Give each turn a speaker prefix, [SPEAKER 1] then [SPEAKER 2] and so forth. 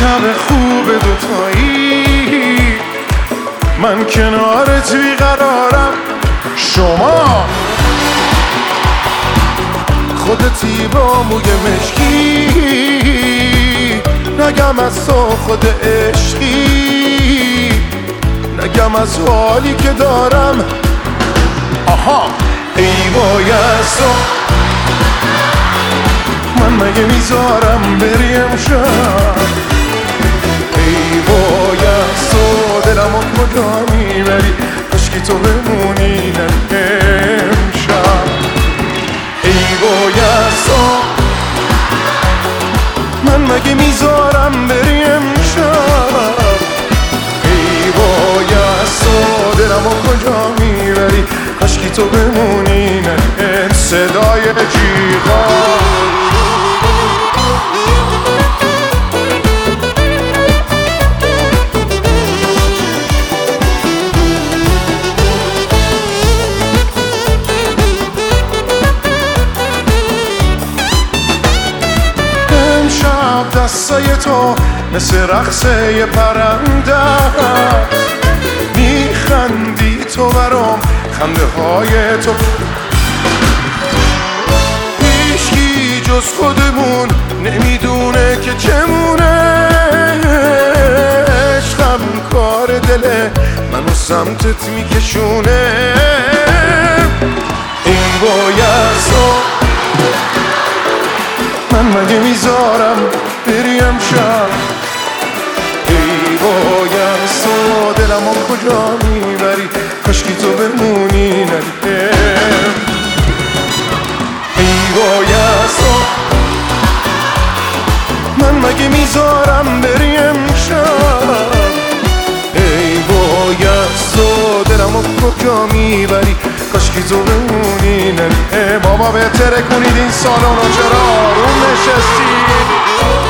[SPEAKER 1] شب خوب دوتایی، من کنارت بیقرارم. شما خودتی با موی مشکی، نگم از تو خود عشقی، نگم از حالی که دارم. آها ای وای از تو، من مگه میذارم بری امشب؟ ای وای از تو، دلمو کجا میبری؟ کاشکی تو بمونی امشب. ای وای از تو، من مگه میذارم بری امشب؟ ای وای از تو، دلمو کجا میبری؟ کاشکی تو بمونی نه. صدای جیغا دستای تو مثل رقصه پرنده هست، میخندی تو برام، خنده های تو هیچکی جز خودمون نمیدونه که چمونه. عشقم کار دله منو سمتت میکشونه. این وای از تو، من مگه میذارم بری امشب؟ ای وای از تو، دلمو کجا میبری؟ کاشکی تو بمونی ندیم. ای وای از تو، من مگه میذارم بری امشب؟ ای وای از تو، دلمو کجا میبری؟ کاشکی تو بمونی ندیم. بابا بهتره کنید این سالونو، چرا رو نشستید؟